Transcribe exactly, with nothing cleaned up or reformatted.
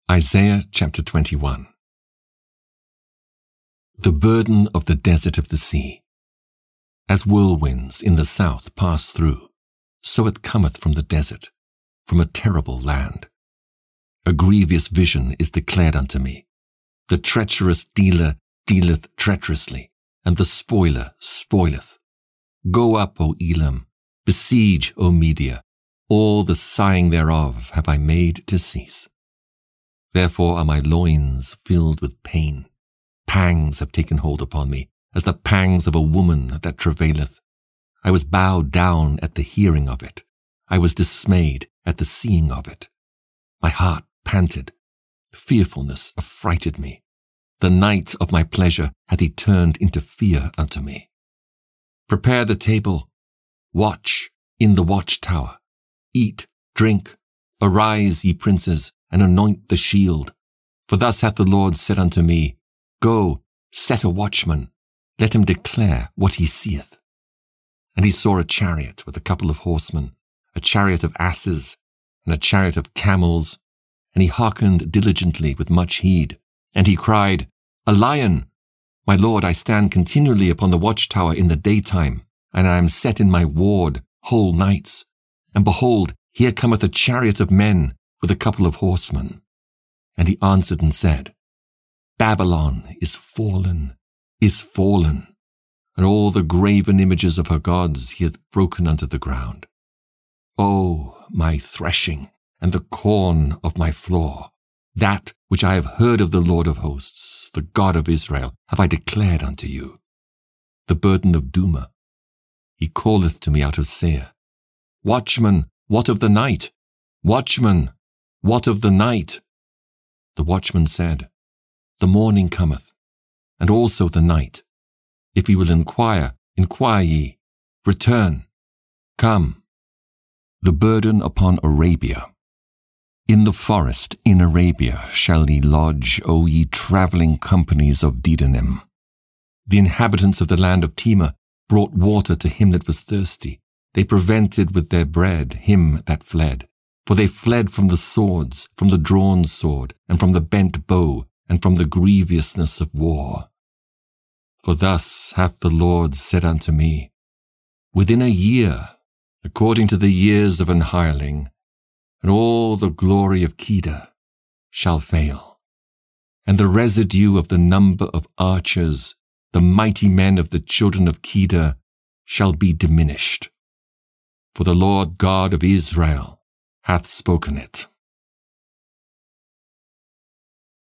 Isaiah chapter twenty-one. The burden of the desert of the sea. As whirlwinds in the south pass through, so it cometh from the desert, from a terrible land. A grievous vision is declared unto me. The treacherous dealer dealeth treacherously, and the spoiler spoileth. Go up, O Elam, besiege, O Media, all the sighing thereof have I made to cease. Therefore are my loins filled with pain. Pangs have taken hold upon me, as the pangs of a woman that travaileth. I was bowed down at the hearing of it. I was dismayed at the seeing of it. My heart panted. Fearfulness affrighted me. The night of my pleasure hath he turned into fear unto me. Prepare the table. Watch in the watchtower. Eat, drink. Arise, ye princes, and anoint the shield. For thus hath the Lord said unto me, Go, set a watchman. Let him declare what he seeth. And he saw a chariot with a couple of horsemen, a chariot of asses, and a chariot of camels. And he hearkened diligently with much heed. And he cried, A lion! My lord, I stand continually upon the watchtower in the daytime, and I am set in my ward whole nights. And behold, here cometh a chariot of men with a couple of horsemen. And he answered and said, Babylon is fallen, is fallen, and all the graven images of her gods he hath broken unto the ground. O my threshing, and the corn of my floor, that which I have heard of the Lord of hosts, the God of Israel, have I declared unto you. The burden of Duma. He calleth to me out of Seir. Watchman, what of the night? Watchman, what of the night? The watchman said, The morning cometh, and also the night. If ye will inquire, inquire ye. Return. Come. The burden upon Arabia. In the forest in Arabia shall ye lodge, O ye travelling companies of Dedanim. The inhabitants of the land of Tema brought water to him that was thirsty. They prevented with their bread him that fled. For they fled from the swords, from the drawn sword, and from the bent bow, and from the grievousness of war. For thus hath the Lord said unto me, Within a year, according to the years of an hireling, and all the glory of Kedar shall fail, and the residue of the number of archers, the mighty men of the children of Kedar, shall be diminished. For the Lord God of Israel hath spoken it.